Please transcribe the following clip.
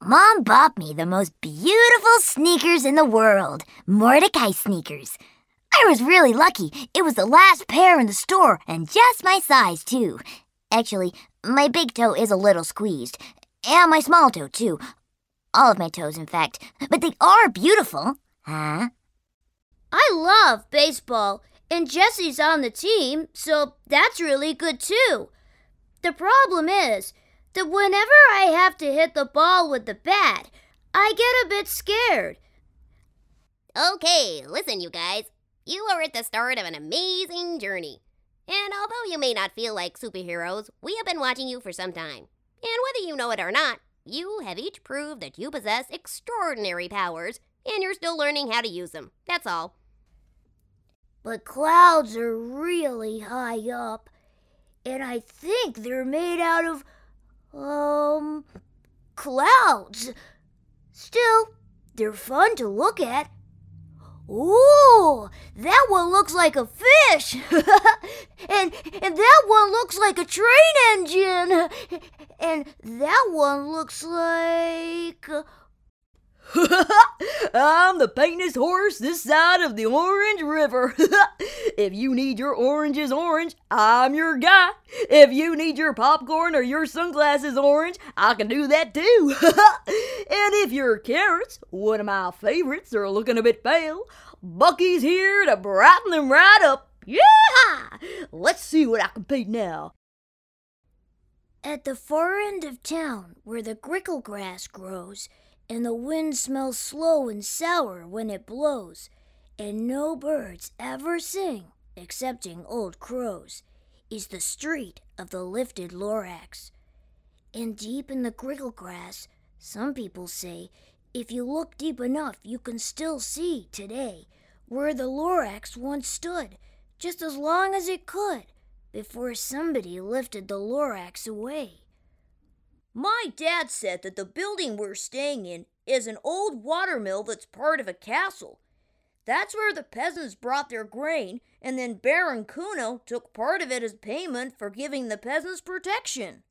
Mom bought me the most beautiful sneakers in the world, Mordecai sneakers. I was really lucky. It was the last pair in the store and just my size, too. Actually, my big toe is a little squeezed, and my small toe, too. All of my toes, in fact. But they are beautiful. Huh? I love baseball, and Jesse's on the team, so that's really good, too. The problem is that whenever I have to hit the ball with the bat, I get a bit scared. Okay, listen, you guys. You are at the start of an amazing journey. And although you may not feel like superheroes, we have been watching you for some time. And whether you know it or not, you have each proved that you possess extraordinary powers, and you're still learning how to use them. That's all. But clouds are really high up, and I think they're made out of, clouds. Still, they're fun to look at. Ooh, that one looks like a fish. and that one looks like a train engine. And that one looks like... I'm the painted horse this side of the Orange River. If you need your oranges orange, I'm your guy. If you need your popcorn or your sunglasses orange, I can do that too. And if your carrots, one of my favorites, are looking a bit pale, Bucky's here to brighten them right up. Yeah! Let's see what I can paint now. At the far end of town, where the grickle grass grows, and the wind smells slow and sour when it blows, and no birds ever sing, excepting old crows, is the street of the lifted Lorax. And deep in the grickle grass, some people say, if you look deep enough, you can still see today where the Lorax once stood, just as long as it could, before somebody lifted the Lorax away. My dad said that the building we're staying in is an old watermill that's part of a castle. That's where the peasants brought their grain, and then Baron Kuno took part of it as payment for giving the peasants protection.